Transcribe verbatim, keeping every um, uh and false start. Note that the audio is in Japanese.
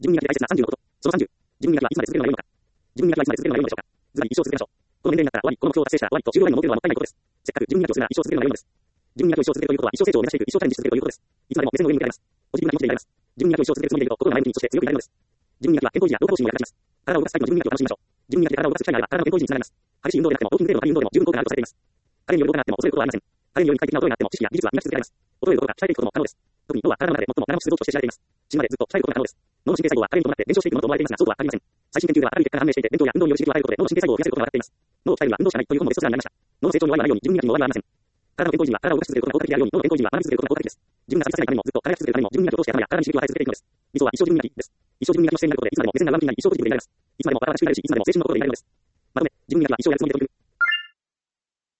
自分磨きが大切なさんじゅうのこと。そのさんじゅう。自分磨きはいつまで続けるのが良いのか。自分磨きはいつまで続けるのが良いのでしょうか。ずばり一生続けましょう。この年齢になったら終わり、この目標を達成したら終わりと終了ラインの設けるのはもったいないことです。せっかく自分磨きをするなら一生続けるのが良いのです。自分磨きを一生続けるということは一生成長を目指していく、一生チャレンジし続けるということです。いつまでも目線の上に向けられます。ポジティブな気持ちでいられます。自分磨きを一生続けるつもりでいると心が前向きにそして強くなれるのです。自分磨きは健康維持や老化防止にも役立ちます。体を動かすタイプの自分磨きを楽しみましょう。自分磨きで体を動かす機会があれば体の健康維持につながります。激しい運動でなくても、ウォーキング程度の軽い運動でも十分効果があるとされています。彼による動画があっても恐れることはありません。彼による快適な音があっても知識や技術は磨き続けられます。衰えることが鍛えていくことも可能です。特に脳は体の中で最も長持ちする臓器として知られています。死ぬまでずっと鍛えることが可能です。脳の神経細胞は加齢に伴って減少していくものと思われていますが、そうとは限りません。最新研究ではある結果が判明していて、勉強や運動による刺激を与えることで脳の神経細胞を増やせることが分かっています。脳を鍛えるには運動しかないという本も別冊にありました。脳の成長に終わりはないように、自分磨きも終わりはありません。体の健康維持には体を動かし続けることが効果的であるように、脳の健康維持には学び続けることが効果的です。自分が錆びさせないためにもずっと輝き続けるためにも、自分磨きを通して頭や体に刺激を与え続けていくのです。理想は一生自分磨きです。一生自分磨きの姿勢になることで、いつまでも目線が上向きになり、一生ポジティブでいられます。いつまでも新しい力し、いつまでも青春の心でいられるのです。まとめ、自分磨きは一生やるつもりで取り組む。